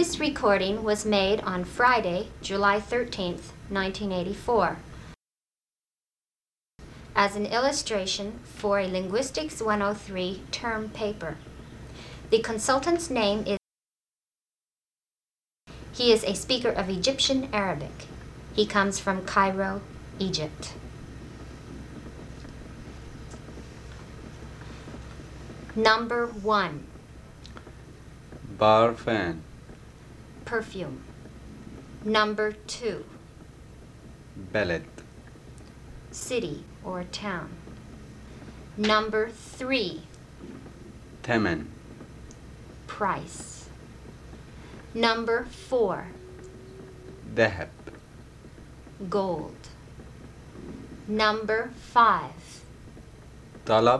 This recording was made on Friday, July 13th, 1984, as an illustration for a Linguistics 103 term paper. The consultant's name is. He is a speaker of Egyptian Arabic. He comes from Cairo, Egypt. Number 1. Parfum. Perfume. Number 2. بلد. City or town. Number 3. ثمن. Price. Number 4. ذهب. Gold. Number 5. طلب.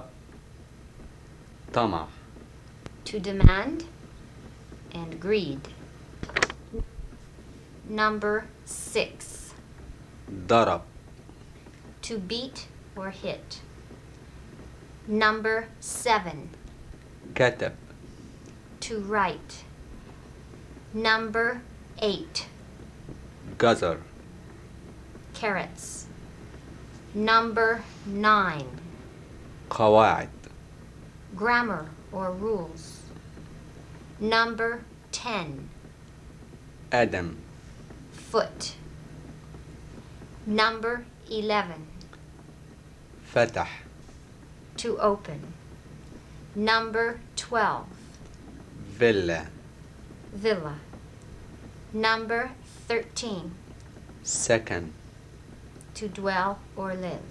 طمع. To demand and greed. Number 6. ضرب. To beat or hit. Number 7. كتب. To write. Number 8. جزر. Carrots. Number 9. قواعد. Grammar or rules. Number 10. أدم. Foot. Number 11. فتح. To open. Number 12. فيلا. Villa. Number 13. سكن. To dwell or live.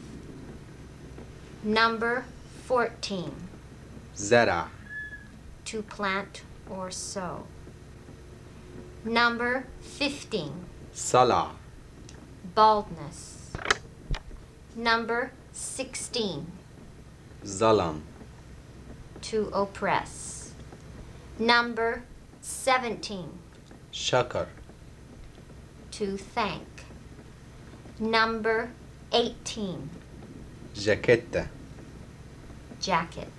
Number 14. زرع. To plant or sow. Number 15. صلع. Baldness. Number 16. ظلم. To oppress. Number 17. شكر. To thank. Number 18. جاكيتة. Jacket.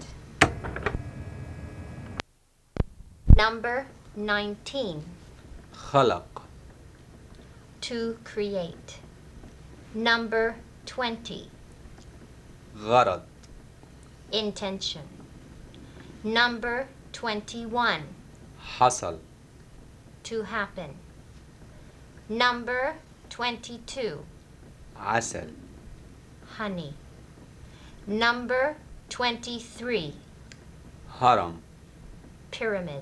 Number 19. خلق. To create. Number 20. غرض. Intention. Number 21. حصل. To happen. Number 22. عسل. Honey. Number 23. هرم. Pyramid.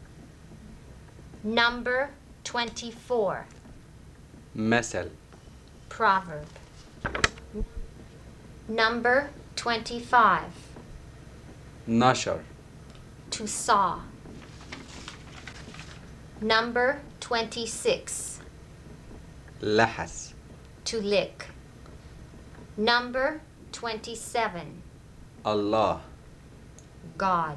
Number 24. مثل. Proverb. Number 25. نشر. To saw. Number 26. لحس. To lick. Number 27. الله. God.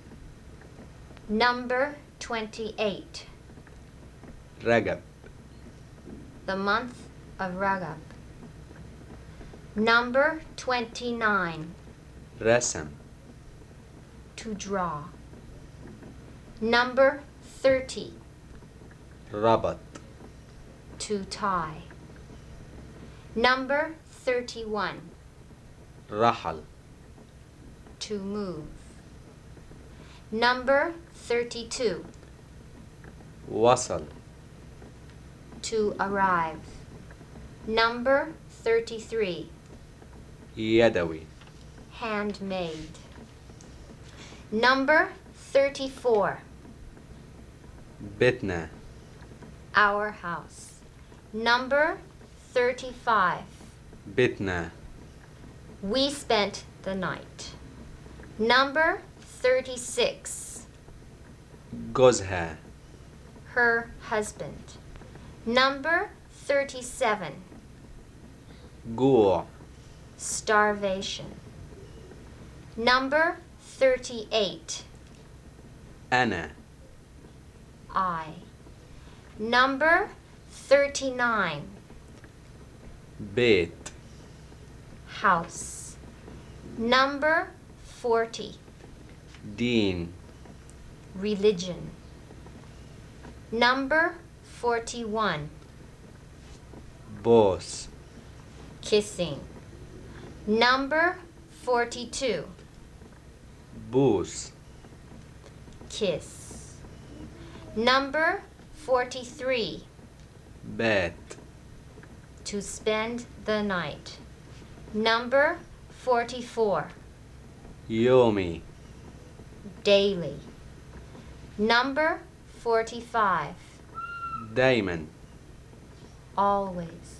Number 28. رجب. The month of Ragab. Number 29. رسم. To draw. Number 30. ربط. To tie. Number 31. رحل. To move. Number 32. وصل. To arrive. Number 33. يدوي. Handmade. Number 34. بيتنا. Our house. Number 35. بيتنا. We spent the night. Number 36. جوزها. Her husband. Number 37. جوع. Starvation. Number 38. أنا. I. Number 39. بيت. House. Number 40. دين. Religion. Number 41. بوس. Kissing. Number 42. بوس. Kiss. Number 43. بات. To spend the night. Number 44. يومي. Daily. Number 45. دايما. Always.